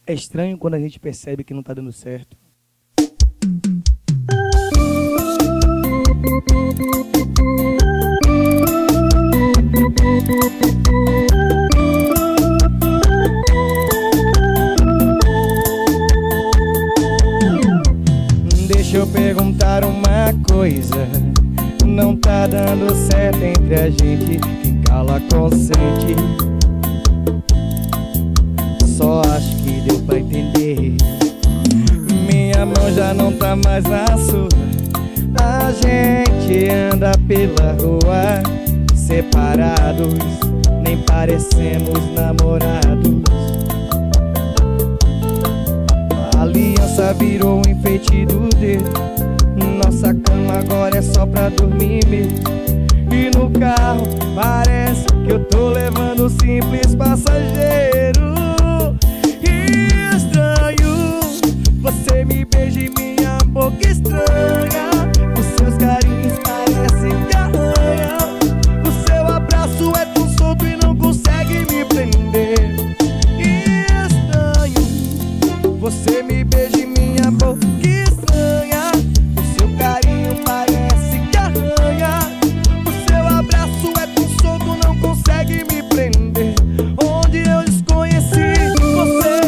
É estranho quando a gente percebe que não tá dando certo. Deixa eu perguntar uma coisa. Não tá dando certo entre a gente, quem cala consente. Só acho que deu pra entender. Minha mão já não tá mais na sua. A gente anda pela rua separados, nem parecemos namorados. A aliança virou um enfeite do dedo. Nossa cama agora é só pra dormir mesmo. E no carro parece que eu tô levando um simples passageiro. E estranho, você me beija e minha boca estranha. Os seus carinhos parecem que arranham. O seu abraço é tão solto e não consegue me prender. E estranho, você me beija e minha boca estranha. O seu carinho parece que arranha. O seu abraço é tão solto, não consegue me prender. Onde eu desconheci você.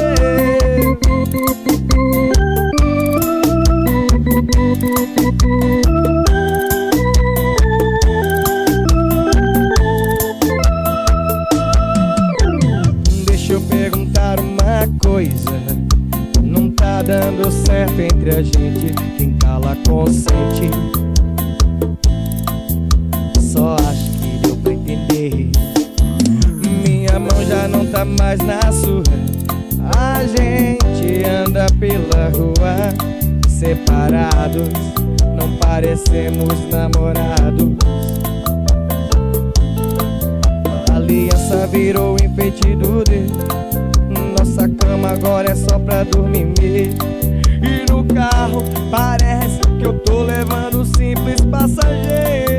Deixa eu perguntar uma coisa. Não tá dando certo entre a gente, quem cala consente. Só acho que deu pra entender. Minha mão já não tá mais na sua. A gente anda pela rua separados, não parecemos namorados. A aliança virou um enfeite do dedo. Nossa cama agora é só pra dormir mesmo. E no carro parece que eu tô levando um simples passageiro.